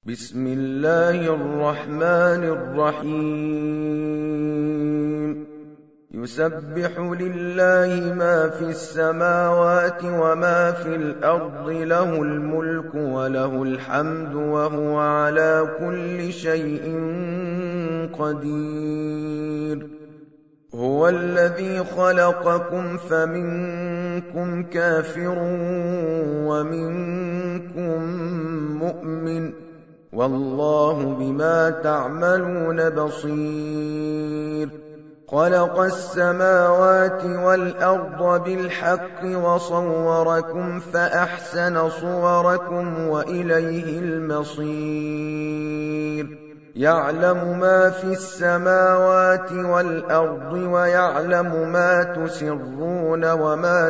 بسم الله الرحمن الرحيم يسبح لله ما في السماوات وما في الأرض له الملك وله الحمد وهو على كل شيء قدير هو الذي خلقكم فمنكم كافر ومنكم مؤمن والله بما تعملون بصير خلق السماوات والأرض بالحق وصوركم فأحسن صوركم وإليه المصير يعلم ما في السماوات والأرض ويعلم ما تسرون وما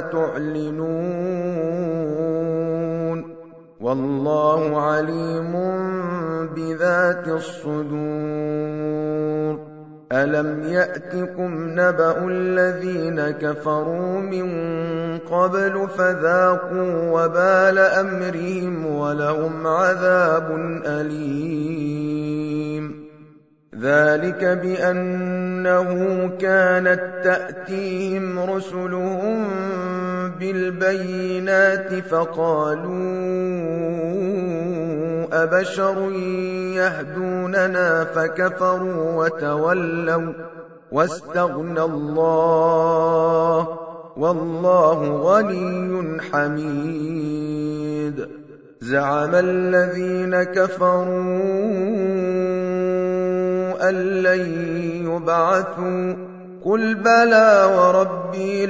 تعلنون والله عليم بذات الصدور ألم يأتكم نبأ الذين كفروا من قبل فذاقوا وبال أمرهم ولهم عذاب أليم ذلك بأنه كانت تأتيهم رسلهم بالبينات فقالوا أبشر يهدوننا فكفروا وتولوا واستغنى الله والله غني حميد زعم الذين كفروا أن لن يبعثوا قل بلى وربي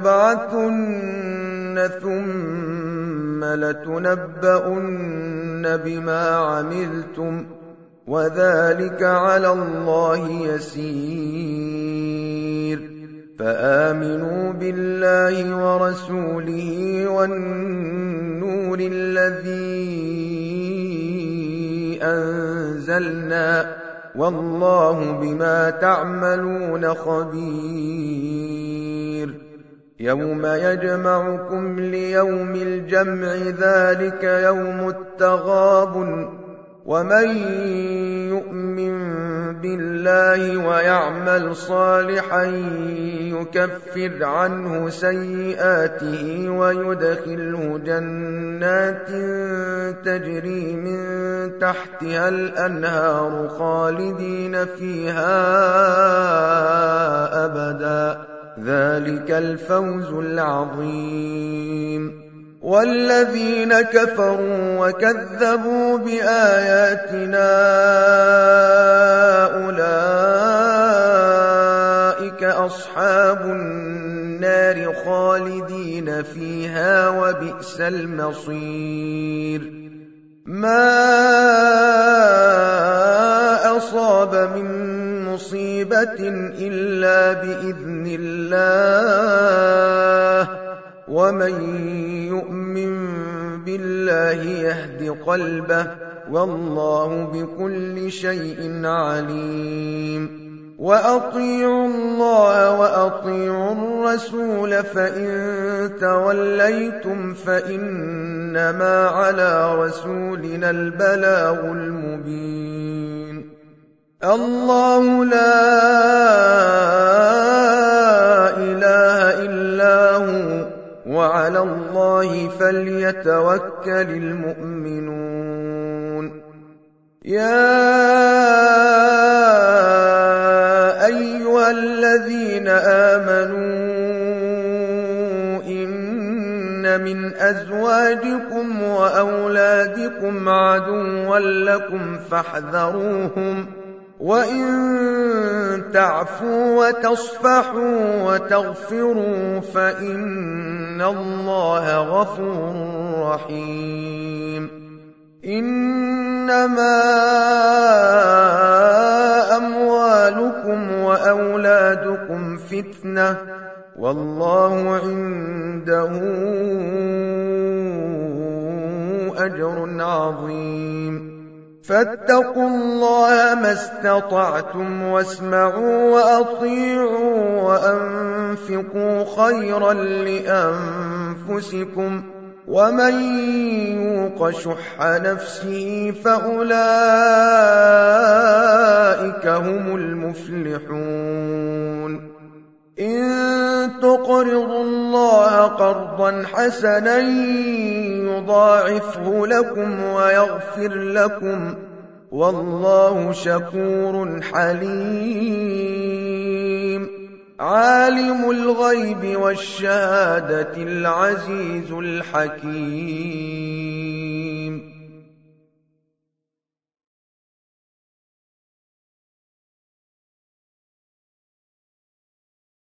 لتبعثن ثم لتنبؤن بما عملتم وذلك على الله يسير فآمنوا بالله ورسوله والنور الذي أنزلنا والله بما تعملون خبير يوم يجمعكم ليوم الجمع ذلك يوم التغابن ومن يؤمن بالله ويعمل صالحا يكفر عنه سيئاته ويدخله جنات تجري من تحتها الأنهار خالدين فيها أبدا ذلك الفوز العظيم والذين كفروا وكذبوا بآياتنا أولئك أصحاب النار خالدين فيها وبئس المصير ما أصاب من مصيبة إلا بإذن الله ومن يؤمن بالله يهد قلبه والله بكل شيء عليم وأطيعوا الله وأطيعوا الرسول فإن توليتم فإنما على رسولنا البلاغ المبين الله لا إله إلا هو وعلى الله فليتوكل المؤمنون يا أيها الذين آمنوا إن من أزواجكم وأولادكم عدوا لكم فاحذروهم وإن تعفوا وتصفحوا وتغفروا فإن الله غفور رحيم إنما أموالكم وأولادكم فتنة والله عنده أجر عظيم فاتقوا الله ما استطعتم واسمعوا وأطيعوا وأنفقوا خيرا لأنفسكم ومن يوق شح نفسه فأولئك هم المفلحون إن تقرضوا الله قرضا حسنا يضاعفه لكم ويغفر لكم والله شكور حليم عالم الغيب والشهادة العزيز الحكيم